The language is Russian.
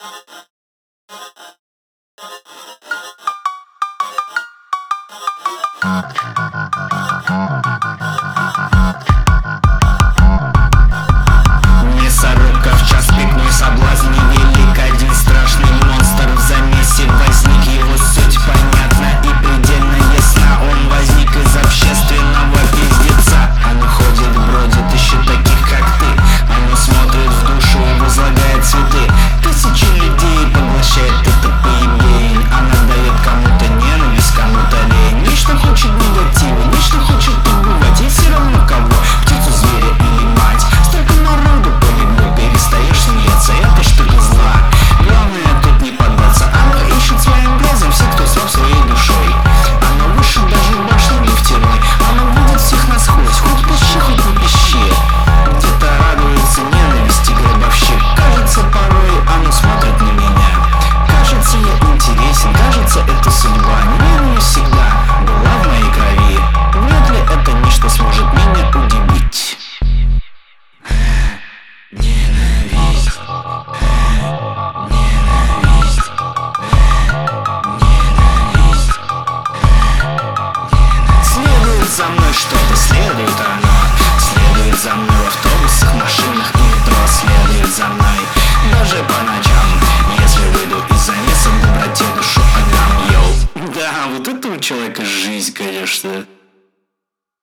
Мясорубка в час пик, мой соблазн невелик. Один страшный монстр в замесе возник. Его суть понятна и предельно ясна. Он возник из общественного пиздеца. Оно ходит, бродит, ищет таких, как ты. Оно смотрит в душу и возлагает цветы. Тысячи людей поглощает это поебень. Она дает кому-то ненависть, кому-то лень. Нечто хочет негатива, нечто хочет убивать. И все равно кого, птицу, зверя или мать. Столько народу полегло, перестаешь смеяться. Это штука зла. Главное тут не поддаться. Оно ищет своим глазом всех, кто слаб своей душой. Оно выше даже башни нефтяной. Оно видит всех насквозь, хоть пищи, хоть не пищи. Где-то радуется ненависти гробовщик. Кажется, порой оно смотрит на меня. Кажется, я интересен, кажется, это судьба. Ненависть всегда была в моей крови. Вряд ли это ничто сможет меня удивить. Ненависть. Ненависть. Ненависть. Следует за мной что-то, следует оно. Следует за мной в автобусах, машинах и метро. Следует за мной даже по ночам. Если выйду из замеса, в доброте душу отдам. Йоу. Да, вот это у человека жизнь, конечно.